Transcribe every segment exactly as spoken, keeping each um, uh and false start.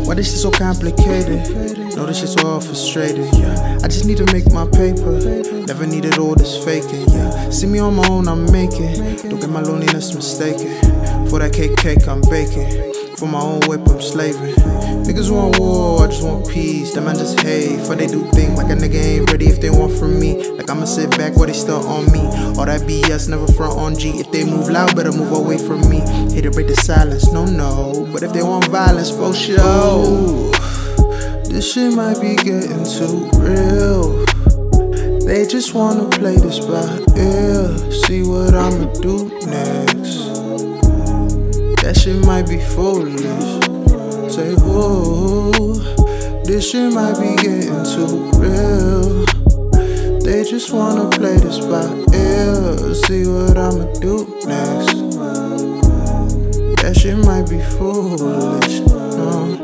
Why this shit so complicated? No, this shit's all frustrated, yeah. I just need to make my paper. Never needed all this faking, yeah. See me on my own, I'm making. Don't get my loneliness mistaken. For that cake, cake, I'm baking. For my own whip, I'm slaving. Niggas want war, I just want peace. That man just hate, for they do think like a nigga ain't ready if they want from me. Like I'ma sit back while they still on me. All that B S, never front on G. If they move loud, better move away from me. Hate to break the silence, no, no. But if they want violence, for sure. Oh, this shit might be getting too real. They just wanna play this by ear. See what I'ma do next. That shit might be foolish. Say, whoa, this shit might be getting too real. They just wanna play this by ear. See what I'ma do next. That shit might be foolish. No.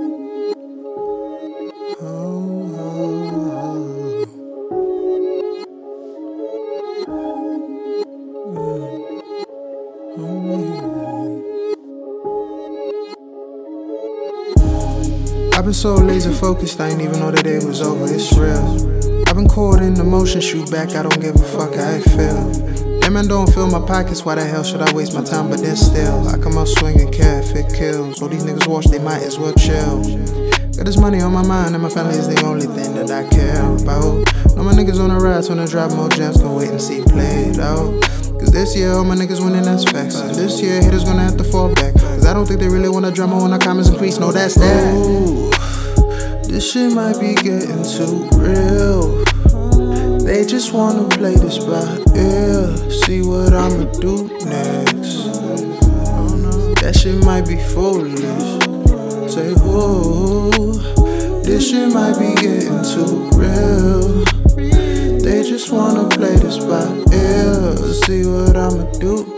I've been so laser focused, I ain't even know the day was over, it's real. I've been caught in the motion, shoot back, I don't give a fuck how I feel. That man don't fill my pockets, why the hell should I waste my time? But then still, I come out swinging, care if it kills. All these niggas watch, they might as well chill. Got this money on my mind, and my family is the only thing that I care about. Know my niggas on the rise, when I drop more gems, can wait and see played out. Cause this year, all my niggas winning, that's facts. And this year, haters gonna have to fall back. Cause I don't think they really want to drama when our comments increase, no, that's that. Ooh, this shit might be getting too real. They just wanna play this by ear. See what I'ma do next. That shit might be foolish. Say, whoa, this shit might be getting too real. They just wanna play this by ear. See what I'ma do